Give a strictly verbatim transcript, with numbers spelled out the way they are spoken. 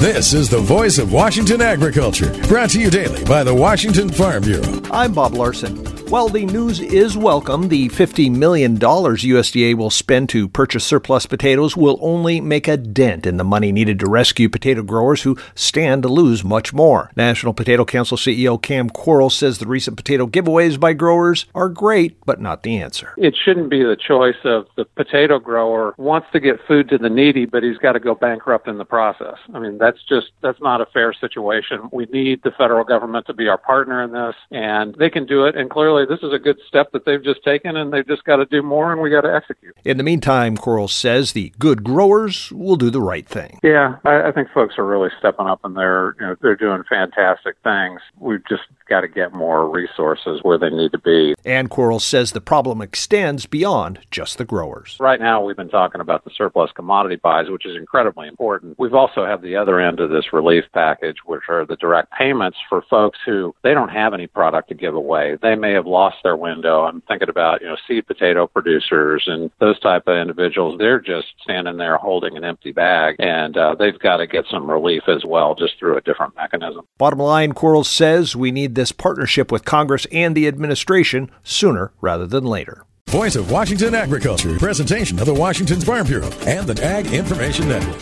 This is the voice of Washington agriculture, brought to you daily by the Washington Farm Bureau. I'm Bob Larson. Well, the news is welcome. The fifty million dollars U S D A will spend to purchase surplus potatoes will only make a dent in the money needed to rescue potato growers who stand to lose much more. National Potato Council C E O Cam Quarles says the recent potato giveaways by growers are great, but not the answer. It shouldn't be the choice of the potato grower wants to get food to the needy, but he's got to go bankrupt in the process. I mean, that's just, that's not a fair situation. We need the federal government to be our partner in this, and they can do it. And clearly, this is a good step that they've just taken, and they've just got to do more, and we got to execute. In the meantime, Quarles says the good growers will do the right thing. Yeah, I, I think folks are really stepping up, and they're, you know, they're doing fantastic things. We've just got to get more resources where they need to be. And Quarles says the problem extends beyond just the growers. Right now, we've been talking about the surplus commodity buys, which is incredibly important. We've also have the other end of this relief package, which are the direct payments for folks who they don't have any product to give away. They may have lost their window. I'm thinking about, you know, seed potato producers and those type of individuals. They're just standing there holding an empty bag, and uh, they've got to get some relief as well, just through a different mechanism. Bottom line, Quarles says we need this partnership with Congress and the administration sooner rather than later. Voice of Washington agriculture, presentation of the Washington Farm Bureau and the Ag Information Network.